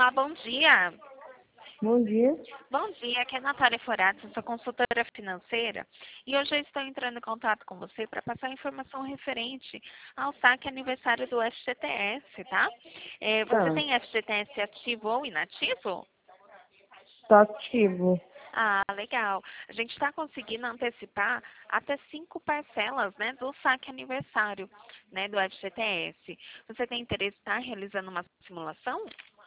Olá, bom dia. Bom dia. Bom dia, aqui é a Natália Forato, sou consultora financeira e hoje eu estou entrando em contato com você para passar informação referente ao saque aniversário do FGTS, tá? Você Tá. tem FGTS ativo ou inativo? Tá ativo. Ah, legal. A gente está conseguindo antecipar até 5 parcelas, né, do saque aniversário, né, do FGTS. Você tem interesse em estar realizando uma simulação?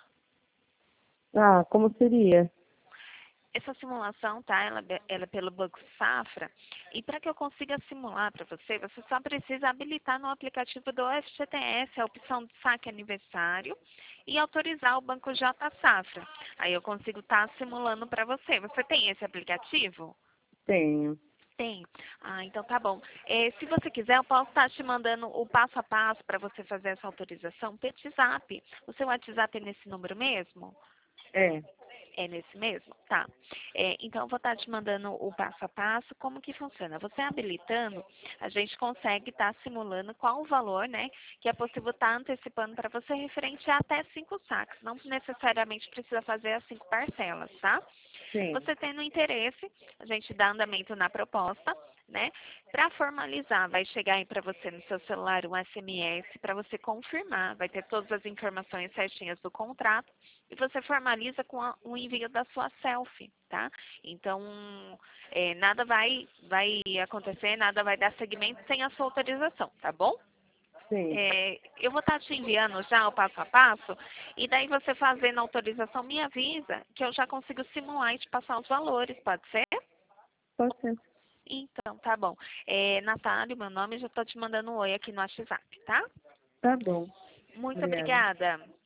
Ah, como seria? Essa simulação, tá? Ela é pelo Banco Safra. E para que eu consiga simular para você, você só precisa habilitar no aplicativo do FGTS a opção de saque aniversário e autorizar o Banco J Safra. Aí eu consigo estar simulando para você. Você tem esse aplicativo? Tenho. Tem. Ah, então tá bom. Se você quiser, eu posso estar te mandando o passo a passo para você fazer essa autorização pelo WhatsApp. O seu WhatsApp é nesse número mesmo? É. É nesse mesmo? Tá. Então, eu vou estar te mandando o passo a passo, como que funciona. Você habilitando, a gente consegue estar simulando qual o valor, né, que é possível estar antecipando para você referente a até 5 saques. Não necessariamente precisa fazer as 5 parcelas, tá? Sim. Você tendo interesse, a gente dá andamento na proposta, né? Para formalizar, vai chegar aí para você no seu celular um SMS para você confirmar, vai ter todas as informações certinhas do contrato e você formaliza com o envio da sua selfie, tá? Então, nada vai acontecer, nada vai dar seguimento sem a sua autorização, tá bom? Sim. Eu vou estar te enviando já o passo a passo, e daí você fazendo a autorização me avisa que eu já consigo simular e te passar os valores, pode ser? Pode ser. Então, tá bom. Natália, meu nome, já estou te mandando um oi aqui no WhatsApp, tá? Tá bom. Muito Obrigada. obrigada.